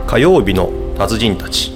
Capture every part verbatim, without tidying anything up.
火曜日の達人たち。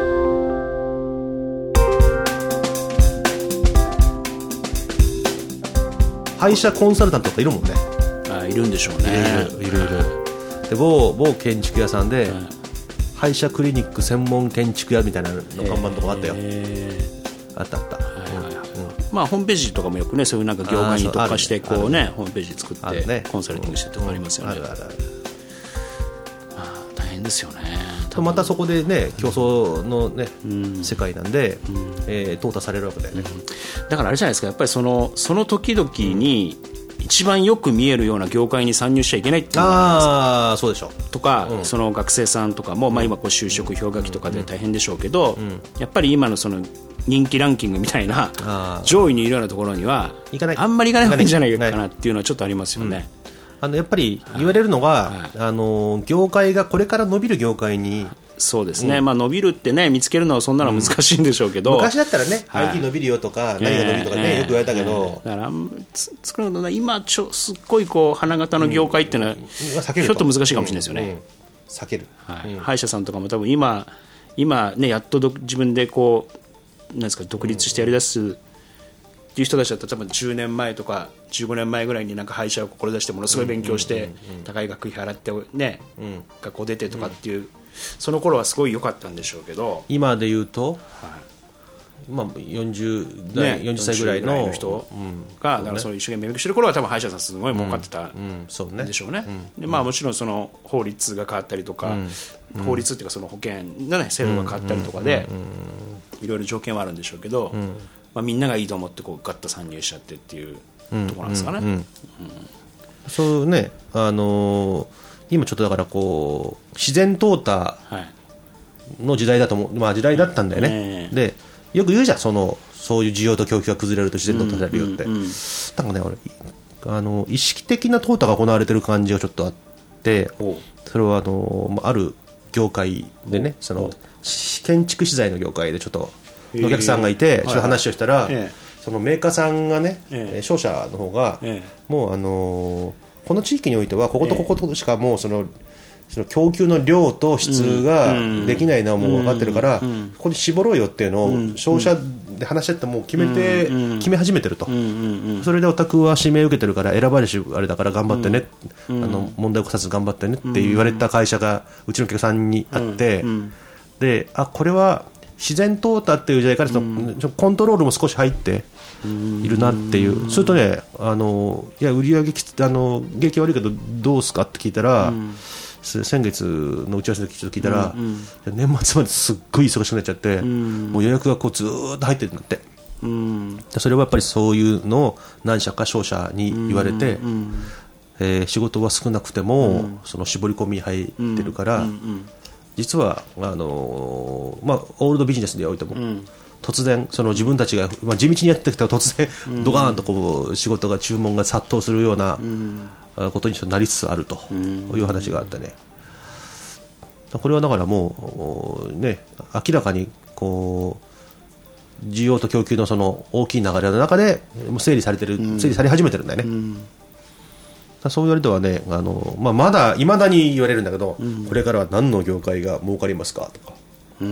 歯医者コンサルタントとかいるもんね。 あ、いるんでしょうね。 いるいるいる。で 某, 某建築屋さんで、はい、歯医者クリニック専門建築屋みたいなの看板とかあったよ、えー、あったあった、はいはいはい、うん、 まあホームページとかもよくね、そういうなんか業界に特化してこうね、ホームページ作ってコンサルティングしてるとかありますよね。あるあるある。まあ大変ですよね。 またそこでね、競争のね、うん、世界なんで、うん、えー、淘汰されるわけだよね、 うん、だからあれじゃないですか、やっぱりそのその時々に一番よく見えるような業界に参入しちゃいけないっていうのがあるんですよ。 ああ、そうでしょとか、うん、その学生さんとかも、まあ、今こう就職氷河期とかで大変でしょうけど、うん、やっぱり今のその人気ランキングみたいな上位にいるようなところにはあんまり行かない方がいいんじゃないかなっていうのはちょっとありますよね。 あのやっぱり言われるのが、はいはい、あの業界がこれから伸びる業界に、 そうですね、うん、まあ、伸びるってね、見つけるのはそんなの難しいんでしょうけど、うん、 昔だったらね、はい、アイティー 伸びるよとか、何が伸びるとかね、えー、よく言われたけど、 えー、だから作るのね、今ちょすっごいこう花形の業界っていうのは、うん、ちょっと難しいかもしれないですよね、うんうん、 避ける、 はい、うん、歯医者さんとかも多分今今ね、やっとど自分でこうなんですか、独立してやりだすっていう人たちだったら多分じゅうねんまえとかじゅうごねんまえぐらいになんか歯医者を志してものすごい勉強して高い学費払ってね、うん、学校出てとかっていう、その頃はすごい良かったんでしょうけど、 今で言うと、はい、まあ、よんじゅう代、ね、よんじゅっさいぐらい の, の人が、うん、だからその一生懸命勉強してる頃は多分歯医者さんすごい儲かってたんでしょうね。で、まあ、もちろんその法律が変わったりとか、うん、法律っていうかその保険の、ね、制度が変わったりとかでいろいろ条件はあるんでしょうけど、うん、まあ、みんながいいと思ってこうガッと参入しちゃってっていうところなんですかね、うんうんうん、 そうね、あのー、今ちょっとだからこう自然淘汰の時代だと思う、まあ、時代だったんだよね、えー、でよく言うじゃん、そのそういう需要と供給が崩れると自然淘汰されるよって、うんうんうん、なんかね、俺あの意識的な淘汰が行われてる感じがちょっとあって、それはあのある業界でね、その建築資材の業界でちょっとお客さんがいて、ちょっと話をしたら、えー、そのメーカーさんがね、えー、商社の方が、えー、もうあのー、この地域においてはこことこことしかもうその、その供給の量と質ができないのはもう分かってるから、ここに絞ろうよっていうのを商社で話し合ってもう決めて、決め始めてると、それでお宅は指名受けてるから選ばれしあれだから頑張ってね、あの問題を起こさず頑張ってねって言われた会社がうちのお客さんにあって、で、あ、これは自然淘汰っていう時代からその、うん、コントロールも少し入っているなっていう、それとね、あのいや売上きあの景気悪いけどどうすかって聞いたら、うん、先月の打ち合わせでちょっと聞いたら、うんうん、年末まですっごい忙しくなっちゃって、うん、もう予約がこうずーっと入ってるんだって、うん、それはやっぱりそういうのを何社か商社に言われて、うんうん、えー、仕事は少なくても、うん、その絞り込みに入ってるから、うんうんうん、実はあのーまあ、オールドビジネスにおいても、うん、突然その自分たちが、まあ、地道にやってきたら突然、うん、ドカーンとこう仕事が注文が殺到するような、うん、ことになりつつあるという話があってね、これはだからもう、ね、明らかにこう需要と供給のその大きい流れの中で整理されてる、うん、整理され始めてるんだよね、うん、そう言われてはね、あの、まあ、まだいまだに言われるんだけど、うん、これからは何の業界が儲かりますかとか、うんうん、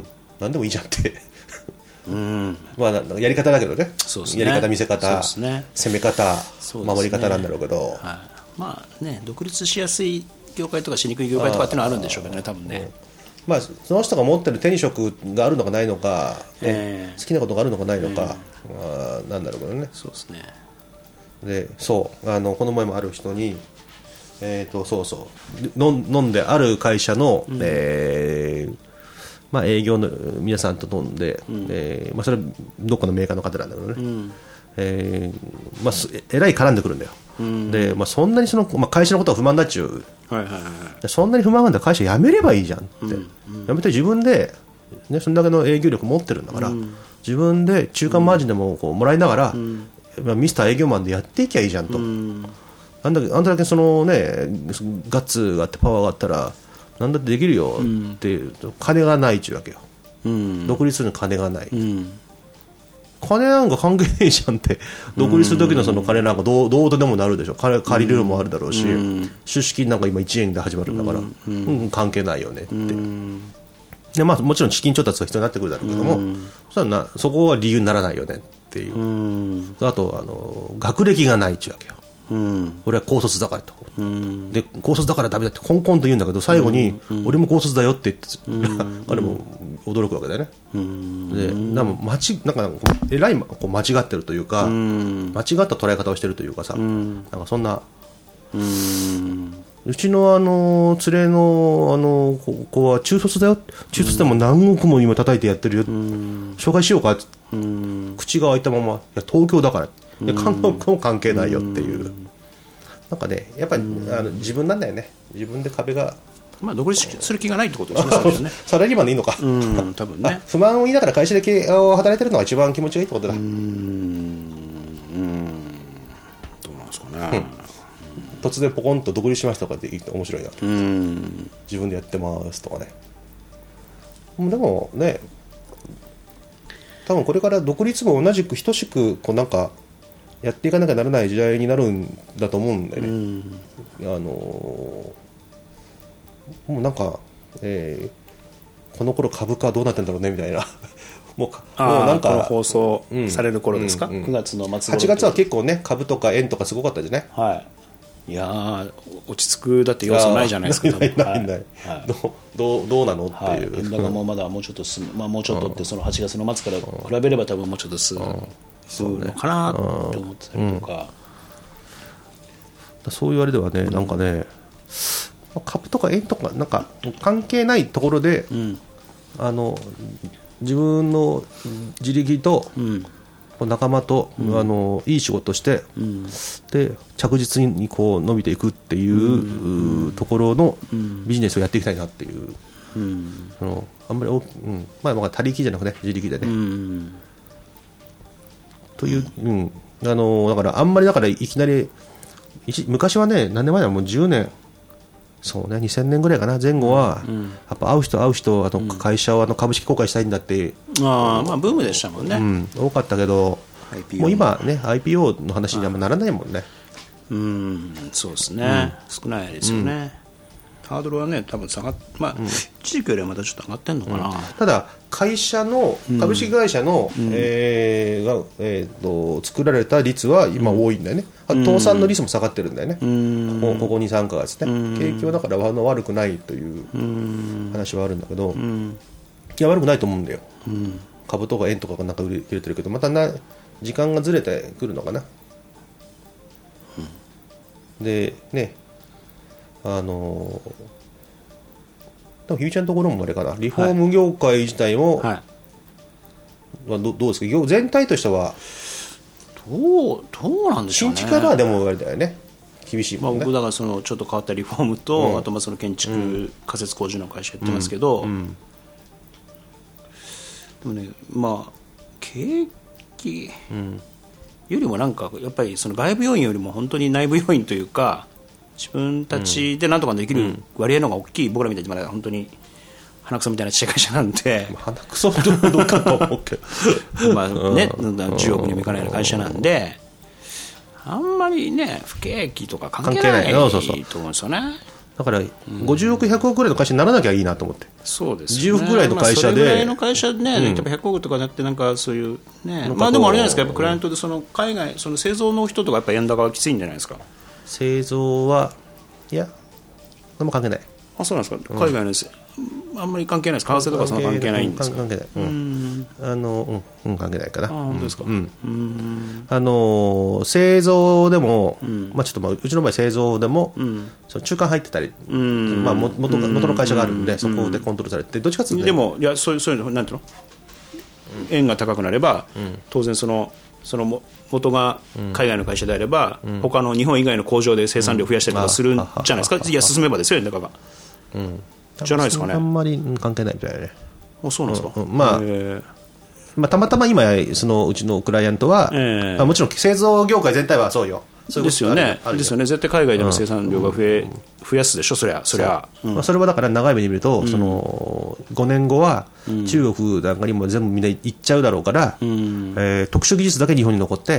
何でもいいじゃんってうん、まあ、やり方だけど ね, そうですね、やり方見せ方、そうですね、攻め方、そうですね、守り方なんだろうけど、はい、 まあね、独立しやすい業界とかしにくい業界とかっていうのはあるんでしょうけどね、多分ね、 うん、まあ、その人が持ってる手に職があるのかないのか、えー、好きなことがあるのかないのか、えー、まあ、なんだろうけどね、 そうですね、 でそうあのこの前もある人に、えー、とそうそう飲んである会社の、うん、えーまあ、営業の皆さんと飲んで、うん、えーまあ、それはどっかのメーカーの方なんだけどね、うん、えーまあ、えらい絡んでくるんだよ、うん、で、まあ、そんなにその、まあ、会社のことは不満だっちゅう、はいはいはい、そんなに不満なんだ会社辞めればいいじゃんって、うんうん、辞めて自分で、ね、それだけの営業力持ってるんだから、うん、自分で中間マージンでもこうもらいながら、うん、ミスター営業マンでやっていきゃいいじゃんと、うん、あんだけあんだけその、ね、ガッツがあってパワーがあったらなんだってできるよっていう、うん、金がないっちゅうわけよ、うん、独立するの金がない、うん、 金なんか関係ねえじゃんって、独立する時のその金なんかどうどうとでもなるでしょ、金借りるのもあるだろうし、出資金なんか今いちえんで始まるんだから、うんうん、関係ないよねって。で、まあ、もちろん資金調達が必要になってくるだろうけども、それはなそこは理由にならないよねっていう、あとあの学歴がないっていうわけよ。うん、俺は高卒だからと、うん、で高卒だからダメだってコンコンと言うんだけど、最後に、うん、俺も高卒だよって言って、うん、彼も驚くわけだよね、うん、でなんか間違なんかえらいこう間違ってるというか、うん、間違った捉え方をしてるというかさ、うん、なんかそんな、うん、うちのあの連れのあの子は中卒だよ、中卒でも何億も今叩いてやってるよ、うん、紹介しようかって、うん、口が開いたまま、いや東京だからいや韓国も関係ないよっていう、なんかね、やっぱりあの自分なんだよね、自分で壁が、 まあ、独立する気がないってことですね。 サラリーマンでいいのか、うん、多分ね、不満を言いながら会社で働いてるのが一番気持ちがいいってことだ。うーん、うん、 どうなんですかね、 うん、突然ポコンと独立しましたとかって言って面白いな、うん、自分でやってますとかね。でもね、多分これから独立も同じく等しくこうなんかやっていかなきゃならない時代になるんだと思うんだよね、うん、あのもうなんか、えー、この頃株価どうなってんだろうねみたいなもう、 もうなんか放送される頃ですか、うんうんうん、くがつの末頃、 はちがつは結構ね株とか円とかすごかったじゃない、 はい、いや落ち着くだって要素ないじゃないですか。 ないないない、はい、ど, ど, うどうなのっていう、 はい、だからもうまだもうちょっと進む、まあ、もうちょっとってそのはちがつの末から比べれば多分もうちょっと進む、進むのかなと思ってたりとか、 うん、そう言われではね、なんかね株とか円とかなんか関係ないところで、うん、あの自分の自力と、うん仲間と、うん、あのいい仕事して、うん、で着実にこう伸びていくっていう、うん、ところのビジネスをやっていきたいなっていう、うん、そのあんまり、うんまあ、まあ他力じゃなくて自力でね、うん、という、うん、あのだからあんまりだからいきなり昔はね何年前だもうじゅうねんそうねにせんねんぐらいかな前後は、うん、やっぱ会う人会う人あの会社をあの株式公開したいんだって、 うん、あまあブームでしたもんね、うん、 多かったけど アイピーオー もう今ね アイピーオー の話にはならないもんね、 うんそうですね、うん、少ないですよね、うん、ハードルはね多分下がっまあ、うん、一時期よりはまたちょっと上がってんのかな、うん、 ただ会社の株式会社の、うんえーがえー、と作られた率は今多いんだよね、うん、倒産の率も下がってるんだよね、うん、こ, ここ に,さん ヶ月ね、うん、景気はだから悪くないという話はあるんだけど、うん、いや悪くないと思うんだよ、うん、株とか円とかがなんか売れてるけどまたな時間がずれてくるのかな、うん、でねあのでもひゅうちゃんのところもあれかなリフォーム業界自体も、はいはい、ど, どうですか全体としてはどうどうなんでしょうね。 新築はでもあれだよね厳しいもんね、 まあ、僕だからそのちょっと変わったリフォームと、うん、あとまあその建築、うん、仮設工事の会社やってますけど、うんうん、でもねまあ景気、うん、よりもなんかやっぱりその外部要因よりも本当に内部要因というか自分たちでなんとかできる割合の方が大きい、うん、僕らみたいにまだ本当に鼻くそみたいなちっちゃい会社なんで鼻くそどうかと思うけどまあね、じゅうおくにもいかないような会社なんであんまりね不景気とか関係ないと思うんですよね。 だからごじゅうおくひゃくおくぐらいの会社にならなきゃいいなと思って、 そうですね、 じゅうおくぐらいの会社で、まあ、それぐらいの会社でね、うん、例えばひゃくおくとかなってなんかそういうね、まあでもあれじゃないですか、やっぱクライアントでその海外その製造の人とかやっぱ円高はきついんじゃないですか。 製造はいや何も関係ない。 あ、そうなんですか、うん、海外のですあんまり関係ないですか。為替とかその関係ないんですか。 関係ない、うん、あの、うん、関係ないかな。あ、 本当ですか。うん、うん、 あの製造でも、うん、まあちょっとまあうちの場合製造でも、うん、その中間入ってたり、うん、まあ元元の会社があるんで、うん、そこでコントロールされて、どっちかというと、 でもいやそういうそういうのなんていうの、円が高くなれば、うん、当然そのその元が海外の会社であれば、うん、他の日本以外の工場で生産量を増やしたりとかするんじゃないですか。いや進めばですよ円高が。うん。じゃないですかね。 あんまり関係ないみたいなね。 あ、そうなんですか。 うんうん、まあ、まあたまたま今そのうちのクライアントは、えーまあ、もちろん製造業界全体はそうよ。 そういうですよね。ですよね。絶対海外でも生産量が増え、 うん、 増やすでしょ、そりゃ。そりゃ。 うん、まあ、それはだから長い目で見ると、うん、そのごねんごは中国なんかにも全部みんな行っちゃうだろうから、うん、えー、特殊技術だけ日本に残って、うん、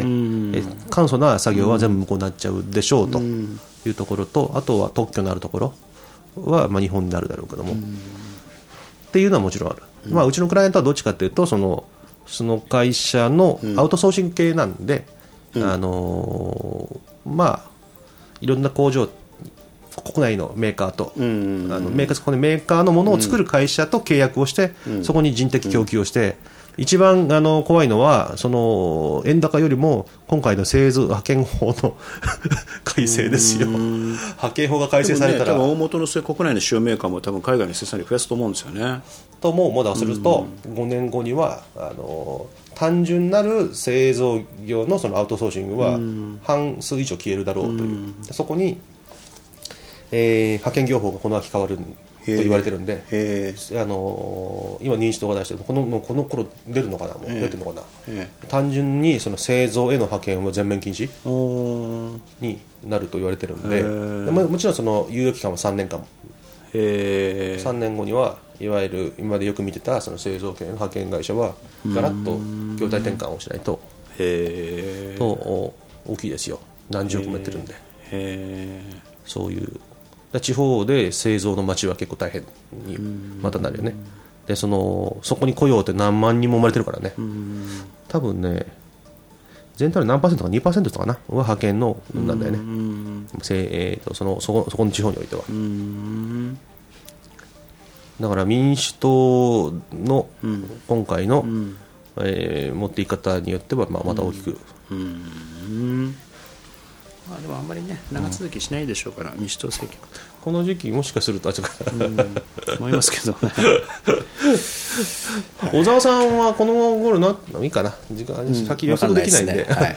えー、簡素な作業は全部向こうになっちゃうでしょうというところと、あとは特許のあるところはまあ日本になるだろうけども、うん、っていうのはもちろんある。うん、まあ、うちのクライアントはどっちかというと、そのその会社のアウトソーシング系なんで、うん、あのー、まあいろんな工場、国内のメーカーと、うんうんうん、あのメーカー、このメーカーのものを作る会社と契約をして、うん、そこに人的供給をして、うん、一番あの怖いのはその円高よりも今回の製造派遣法の改正ですよ。派遣法が改正されたら、 ね、多分大元の国内の主要メーカーも多分海外の生産量増やすと思うんですよね。 ともまだすると、うん、ごねんごにはあの単純なる製造業 の, そのアウトソーシングは半数以上消えるだろうという、うん、そこに、えー、派遣業法がこの秋変わると言われてるんで、あのー、今認知度が出してるこのもうこの頃出るのかな、もう出てるのかな、単純にその製造への派遣は全面禁止になると言われてるんで、で も, もちろんその猶予期間はさんねんかん、へさんねんごにはいわゆる今までよく見てたその製造系の派遣会社はガラッと業態転換をしないと、へと大きいですよ。何十億もやってるんで、へそういう地方で製造の街は結構大変にまたなるよね。で そ, のそこに雇用って何万人も生まれてるからね、多分ね全体の何パーセントか にパーセント とかなは派遣のなんだよね、えー、と そ, の そ, こそこの地方においては。だから民主党の今回の、うんえー、持っていき方によってはまあまた大きく、うんうんまあ、でもあんまりね長続きしないでしょうから、うん、民主党政権この時期もしかするとあちょっと思いますけどね小沢さんはこの頃ないいかな時間先予測できないんで、うん、はい、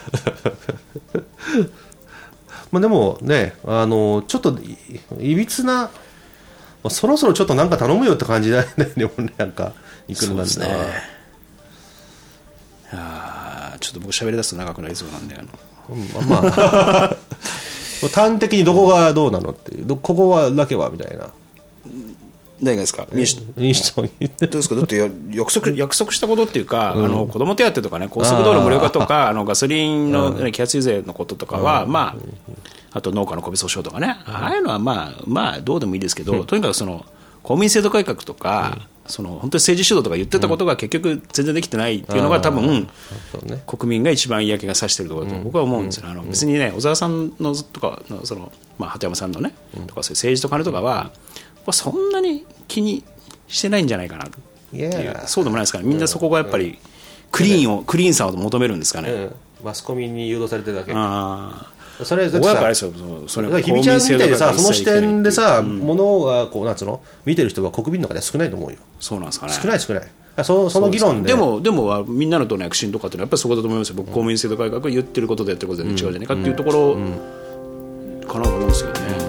まあでもねあのちょっといびつなそろそろちょっとなんか頼むよって感じだよね。でもなんかいくらなんだ。そうですね。 あちょっと僕喋り出すと長くなりそうなんであの、 うん、まあ端的にどこがどうなのっていう、ここはだけはみたいな。 何がですか。 民主民主党にどうですか。だって約束約束したことっていうか、うん、あの子ども手当とかね、高速道路無料化とか、あのガソリンの、ね、揮発油税のこととかは、うん、まああと農家の個別訴訟とかね、うん、ああいうのはまあまあどうでもいいですけど、うん、とにかくその公務員制度改革とか、うん、その本当に政治主導とか言ってたことが結局全然できてないっていうのが多分、うんね、国民が一番嫌気がさしてるところだと僕は思うんですよ、ね、うん、あの別にね小沢さんのとかのその、まあ、鳩山さんのね、うん、とかそういう政治と金とかはそんなに気にしてないんじゃないかなっていう、yeah. そうでもないですかね。みんなそこがやっぱりクリーンを、クリーンさを求めるんですかね、うん、 マスコミに誘導されてるだけ。あそれ僕はやっぱあれですよ、それひびちゃんみたいでさ、その視点でさ、うん、ものがこうなんつうの見てる人は国民の中では少ないと思うよ。 そうなんですかね。 少ない少ない。そ, その議論ででもでもみんなの党の躍進とかっていうのはやっぱりそこだと思いますよ。僕、公務員制度改革言ってることでやってることで違うじゃないかっていうところかなと思うんですけどね。